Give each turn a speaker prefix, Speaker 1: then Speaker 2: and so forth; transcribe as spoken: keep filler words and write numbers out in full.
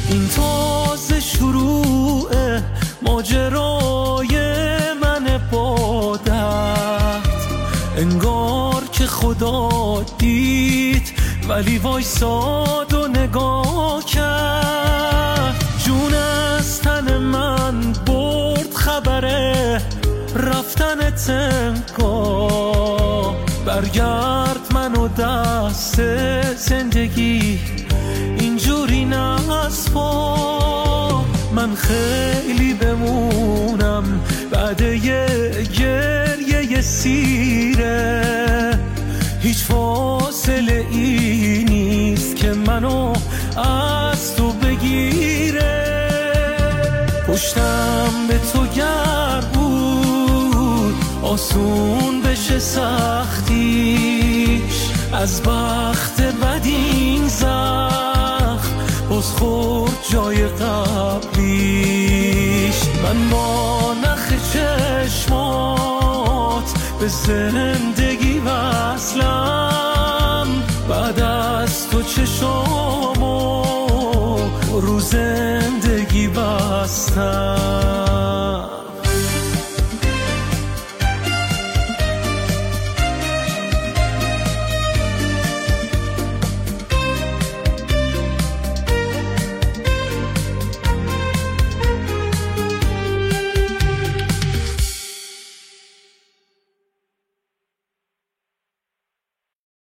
Speaker 1: این تازه شروع ماجرای من با درد، انگار که خدا دید ولی وایساد و نگاه کرد. جون از تن من برد خبره رفتن تنگاه، برگرد منو دست زندگی اینجوری نسپار. من خیلی بمونم بعد یه گریه سیره، هیچ فاصله ای نیست که منو از تو بگیره. پشتم به تو گر بود آسون بشه سختیش، از بخت بد این زخم باز خورد جای قبلیش. من با نخ چشمات به زندگی وصلم، بعد از تو چشامو رو زندگی بستم.